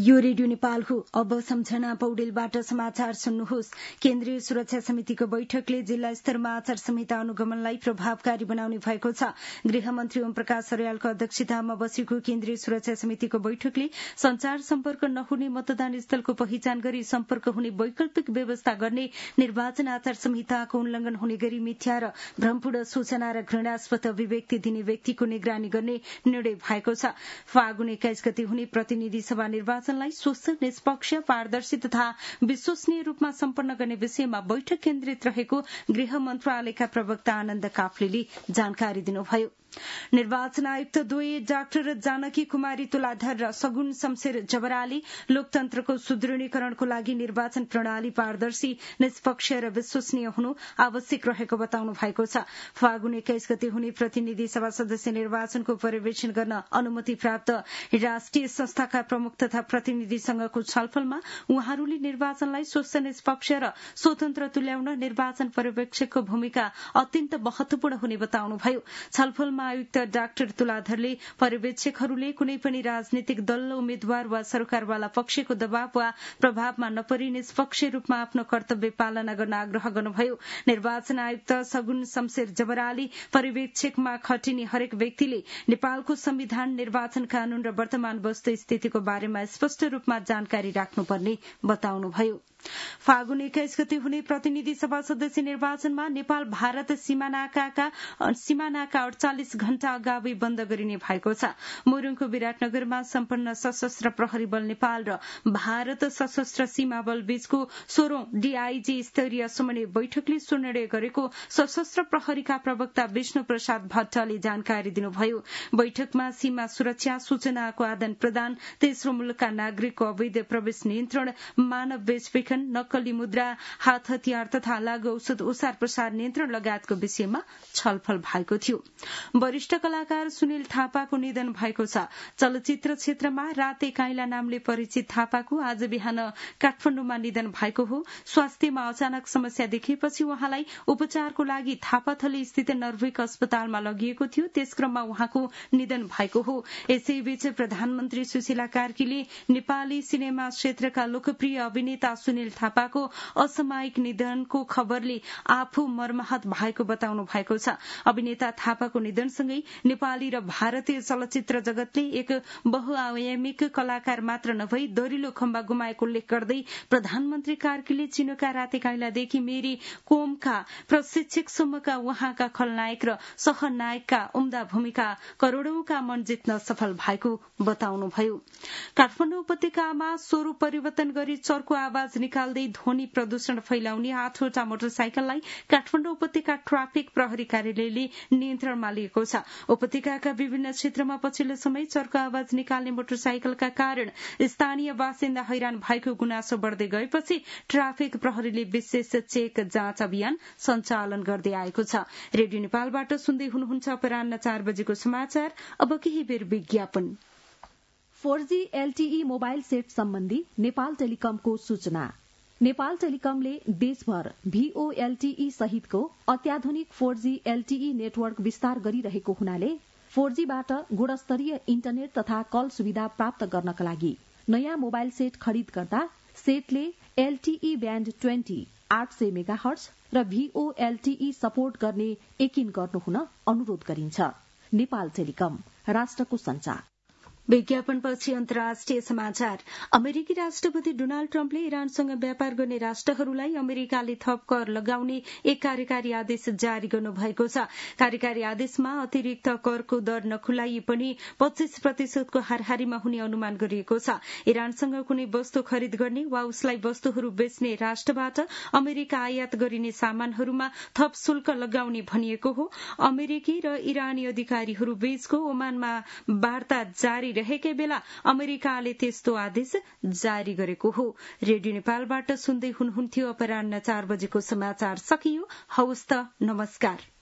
यो रेडियो नेपाल हो। अब सम्झना पौडेलबाट समाचार सुन्नुहोस्। केन्द्रीय सुरक्षा समितिको बैठकले जिल्ला स्तरमा आचार संहिता अनुगमनलाई प्रभावकारी बनाउने भएको छ। गृहमन्त्री ओम प्रकाश अर्यालको अध्यक्षतामा बसेको केन्द्रीय सुरक्षा समितिको बैठकले संचार सम्पर्क नहुने मतदान स्थलको पहिचान गरी सम्पर्क हुने वैकल्पिक व्यवस्था गर्ने, निर्वाचन आचार संहिताको उल्लंघन हुने गरी मिथ्या र भ्रमपूर्ण सूचना र घृणास्पद अभिव्यक्ति दिने व्यक्तिको निगरानी गर्ने निर्णय भएको छ। फागुन 21 गते हुने प्रतिनिधि सभा निर्वाचनलाई स्वस्थ, निष्पक्ष, पारदर्शी तथा विश्वसनीय रूपमा सम्पन्न गर्ने विषयमा बैठक केन्द्रित रहेको गृह मन्त्रालयका प्रवक्ता आनन्द काफ्लेले जानकारी दिनुभयो। निर्वाचन आयुक्त द्वय डाक्टर जानकी कुमारी तुलाधर र सगुन शमशेर जबराले लोकतन्त्रको सुदृढीकरणको लागि निर्वाचन प्रणाली पारदर्शी, निष्पक्ष र विश्वसनीय हुनु आवश्यक रहेको बताउनु भएको छ। फागुन 21 गते हुने प्रतिनिधि सभा सदस्य निर्वाचनको पर्यवेक्षण गर्न अनुमति प्राप्त राष्ट्रिय संस्थाका प्रमुख तथा प्रतिनिधिसँगको छलफलमा उहाँहरूले निर्वाचनलाई स्वस्थ, निष्पक्ष र स्वतन्त्र तुल्याउन निर्वाचन पर्यवेक्षकको भूमिका अत्यन्त महत्वपूर्ण हुने बताउनुभयो। छलफलमा आयुक्त डाक्टर तुलाधरले पर्यवेक्षकहरूले कुनै पनि राजनीतिक दल, उम्मेद्वार वा सरकारवाला पक्षको दबाव वा प्रभावमा नपरी निष्पक्ष रूपमा आफ्नो कर्तव्य पालना गर्न आग्रह गर्नुभयो। निर्वाचन आयुक्त सगुन शमशेर जबराले पर्यवेक्षकमा खटिने हरेक व्यक्तिले नेपालको संविधान, निर्वाचन कानून र वर्तमान वस्तुस्थितिको बारेमा स्पष्ट रूपमा जानकारी राख्नुपर्ने बताउनुभयो। फागुन 21 गते हुने प्रतिनिधि सभा सदस्य निर्वाचनमा नेपाल भारत सीमानाका 48 घण्टा अगावै बन्द गरिने भएको छ। मोरङको विराटनगरमा सम्पन्न सशस्त्र प्रहरी बल नेपाल र भारत सशस्त्र सीमा बल बीचको 16औं डीआईजी स्तरीय समन्वय बैठकले सुनिर्णय गरेको सशस्त्र प्रहरीका प्रवक्ता विष्णु प्रसाद भट्टले जानकारी दिनुभयो। बैठकमा सीमा सुरक्षा, सूचनाको आदान प्रदान, तेस्रो मुलुकका नागरिकको अवैध प्रवेश नियन्त्रण, मानव बेचबिखन, नक्कली मुद्रा, हात हतियार तथा लागू औषध ओसार प्रसार नियन्त्रण लगायतको विषयमा छलफल भएको थियो। वरिष्ठ कलाकार सुनिल थापाको निधन भएको छ। चलचित्र क्षेत्रमा राते काइला नामले परिचित थापाको आज बिहान काठमाडौँमा निधन भएको हो। स्वास्थ्यमा अचानक समस्या देखिएपछि उहाँलाई उपचारको लागि थापाथली स्थित नर्भिक अस्पतालमा लगिएको थियो। त्यसक्रममा उहाँको निधन भएको हो। यसैबीच प्रधानमन्त्री सुशीला कार्कीले नेपाली सिनेमा क्षेत्रका लोकप्रिय अभिनेता सुनिल थापाको असामयिक निधनको खबरले आफू मर्माहत भएको बताउनु भएको छ। अभिनेता थापाको निधनसँगै नेपाली र भारतीय चलचित्र जगतले एक बहुआयामिक कलाकार मात्र नभई दरिलो खम्बा गुमाएको उल्लेख गर्दै प्रधानमन्त्री कार्कीले चिनोका राते काइलादेखि मेरी कोमका प्रशिक्षकसम्मका उहाँका खलनायक र सहनायकका उम्दा भूमिका करोड़ौंका मन जित्न सफल भएको बताउनुभयो। काठमाडौँ उपत्यकामा स्वरूप परिवर्तन गरी चर्को आवाज निकाल्दै ध्वनि प्रदूषण फैलाउने 8वटा मोटरसाइकललाई काठमाडौँ उपत्यका ट्राफिक प्रहरी कार्यालयले नियन्त्रणमा लिएको छ। उपत्यकाका विभिन्न क्षेत्रमा पछिल्लो समय चर्को आवाज निकाल्ने मोटरसाइकलका कारण स्थानीय बासिन्दा हैरान भएको गुनासो बढ़दै गएपछि ट्राफिक प्रहरीले विशेष चेक जाँच अभियान सञ्चालन गर्दै आएको छ। रेडियो नेपालबाट सुन्दै हुनुहुन्छ अपराह्न 4 बजेको समाचार। अब केही बेर विज्ञापन। 4G LTE मोबाइल सेट सम्बन्धी नेपाल टेलिकमको सूचना। नेपाल टेलिकमले देशभर VoLTE सहितको अत्याधुनिक 4G LTE नेटवर्क विस्तार गरिरहेको हुनाले 4Gबाट गुणस्तरीय इन्टरनेट तथा कल सुविधा प्राप्त गर्नका लागि नयाँ मोबाइल सेट खरिद गर्दा सेटले LTE ब्यान्ड 20 800 मेगाहर्ज र VoLTE सपोर्ट गर्ने यकिन गर्नुहुन अनुरोध गरिन्छ। नेपाल टेलिकम, राष्ट्रको संचार। विज्ञापनपछि अन्तर्राष्ट्रिय समाचार। अमेरिकी राष्ट्रपति डोनाल्ड ट्रम्पले इरानसँग व्यापार गर्ने राष्ट्रहरूलाई अमेरिकाले थप कर लगाउने एक कार्यकारी आदेश जारी गर्नुभएको छ। कार्यकारी आदेशमा अतिरिक्त करको दर नखुलाइए पनि 25% को हाराहारीमा हुने अनुमान गरिएको छ। इरानसँग कुनै वस्तु खरिद गर्ने वा उसलाई वस्तुहरू बेच्ने राष्ट्रबाट अमेरिका आयात गरिने सामानहरूमा थप शुल्क लगाउने भनिएको हो। अमेरिकी र इरानी अधिकारीहरू बीचको ओमानमा वार्ता जारी रहेकै बेला अमेरिकाले त्यस्तो आदेश जारी गरेको हो। रेडियो नेपालबाट सुन्दै हुनुहुन्थ्यो अपराह्न 4 बजेको समाचार सकियो। हवस् त, नमस्कार।